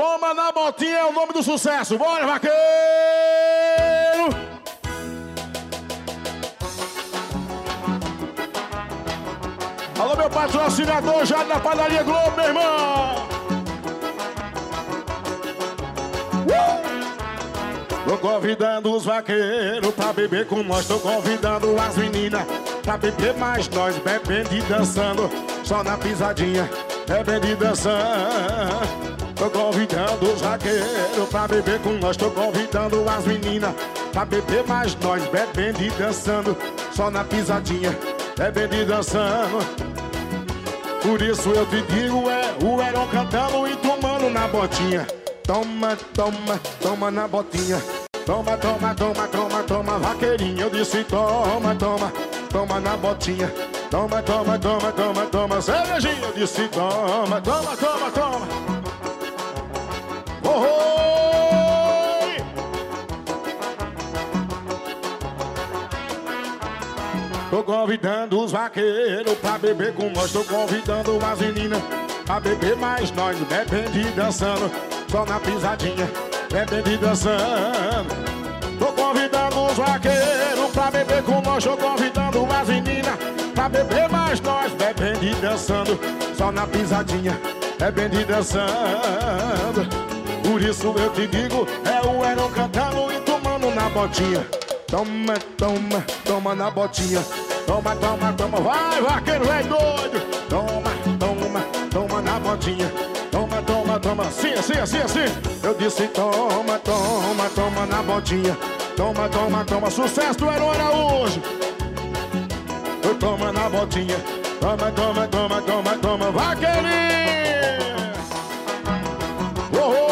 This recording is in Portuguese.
Toma na botinha é o nome do sucesso. Bora, vaqueiro! Alô, meu patrocinador, já da Padaria Globo, meu irmão! Tô convidando os vaqueiros pra beber com nós. Tô convidando as meninas pra beber mais nós. Bebendo e dançando, só na pisadinha. Bebendo e dançando. Tô convidando os vaqueiros pra beber com nós. Tô convidando as meninas pra beber mais nós. Bebendo e dançando, só na pisadinha. Bebendo e dançando. Por isso eu te digo, o Heron cantando e tomando na botinha. Toma, toma, toma na botinha. Toma, toma, toma, toma, toma, vaqueirinho. Eu disse toma, toma, toma na botinha. Toma, toma, toma, toma, toma, cervejinha. Eu disse toma, toma, toma, toma. Oh, oh. Tô convidando os vaqueiros pra beber com nós. Tô convidando as meninas pra beber mais nós. Bebendo e dançando, só na pisadinha. Bebendo e dançando. Tô convidando os vaqueiros pra beber com nós. Tô convidando as meninas pra beber mais nós. Bebendo e dançando, só na pisadinha. Bebendo e dançando. Por isso eu te digo, o Heron cantando e tomando na botinha. Toma, toma, toma na botinha. Toma, toma, toma, vai vaqueiro, é doido. Toma, toma, toma na botinha. Toma, toma, toma, assim, assim, assim, assim. Eu disse toma, toma, toma na botinha. Toma, toma, toma, sucesso do Heron Araújo. Toma na botinha. Toma, toma, toma, toma, toma, vaqueirinho. Oh, oh.